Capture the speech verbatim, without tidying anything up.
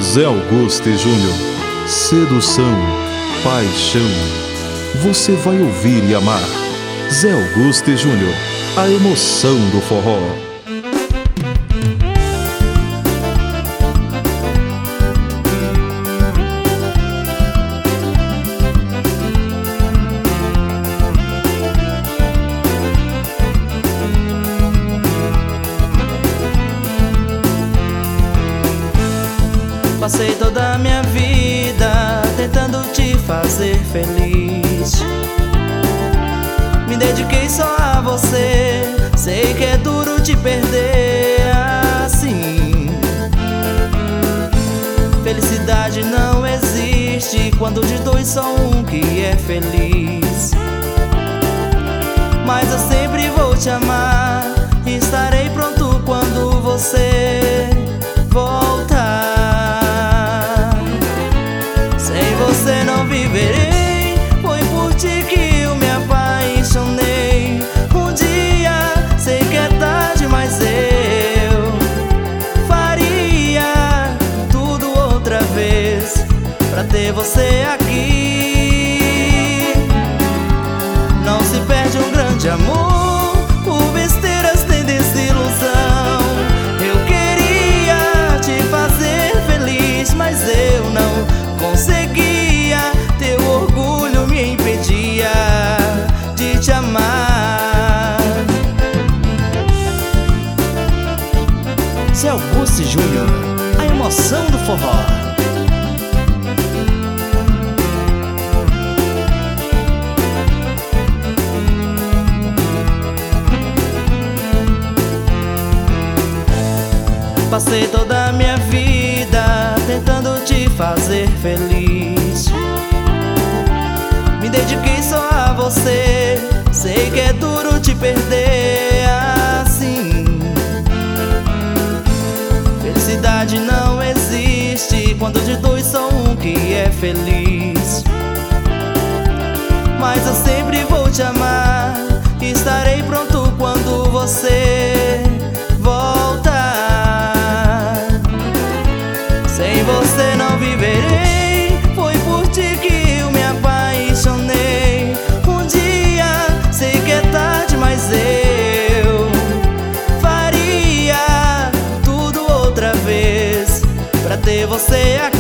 Zé Augusto e Júnior, sedução, paixão. Você vai ouvir e amar. Zé Augusto e Júnior, a emoção do forró. Passei toda a minha vida tentando te fazer feliz. Me dediquei só a você, sei que é duro te perder assim. Felicidade não existe quando de dois só um que é feliz. Mas eu sempre vou te amar e estarei pronto quando você voltar. Você não viverei, foi por ti que eu me apaixonei. Um dia, sei que é tarde, mas eu faria tudo outra vez pra ter você aqui. Não se perde um grande amor por besteiras nem desilusão. Eu queria te fazer feliz, mas eu não consegui. Teu orgulho me impedia de te amar. Zé Augusto e Júnior, a emoção do forró. Passei toda a minha vida tentando te fazer feliz. Me dediquei só a você, sei que é duro te perder assim. Felicidade não existe quando de dois só um que é feliz. Mas eu sempre vou te amar e estarei pronto quando você voltar. Sem você não viverei, foi por ti que eu me apaixonei. Um dia, sei que é tarde, mas eu faria tudo outra vez pra ter você aqui.